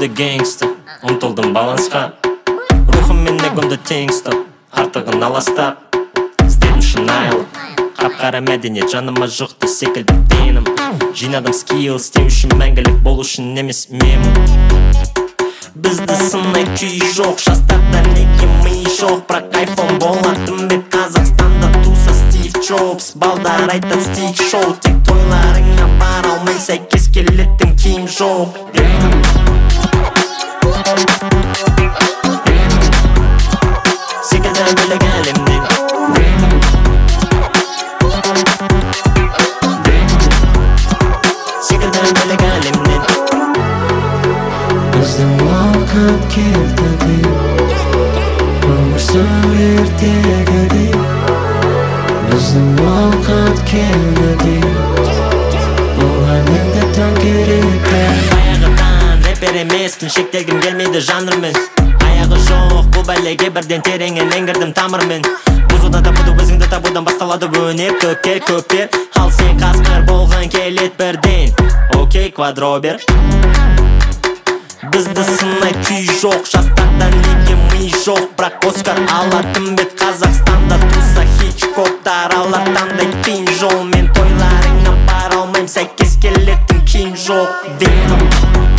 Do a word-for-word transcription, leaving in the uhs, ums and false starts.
эле геңстер, ұмтылдым балансқа. Рухым мен эгомды тең ұстап, артығын аластап. Іздедім шынайылық, қап-қара мәдениет жаныма жұқты секілді тенім. Жинадым скилл, істеу үшін мәңгілік болу үшін емес мемім. Бізді сынай күй жоқ, жастарда неге ми жоқ. Бірақ айфон болатын бет Қазақстанда туса Стив Джобс. Балдар айтат стик шоу, тек тойларыңа бара алмай сәйкес келетін киім жоқ. Секілді бөлек әлемнен, секілді бөлек әлемнен. Біздің уақыт келді, өмір сүр ертегідей. Біздің уақыт келді, бұл әлемді төңкереді. Баяғыдан рэпер емеспін, шектелгім келмейді жанрмен. Аяғы жоқ бұл бәлеге бірден тереңнен еңгірдім тамырмен. Бұзудан табуды өзіңді табудан басталады өнер. Көкке көпер, ал сен қасқыр болған келет бірден. Окей, квадробер. Бізді сынай күй жоқ, жастарда неге ми жоқ. Бірақ Оскар алатын бет Қазақстанда туса Хичкоктар алар таңдай қиын жол. Мен тойларыңа бара алмайм, сәйкес келетін киім жоқ. Веном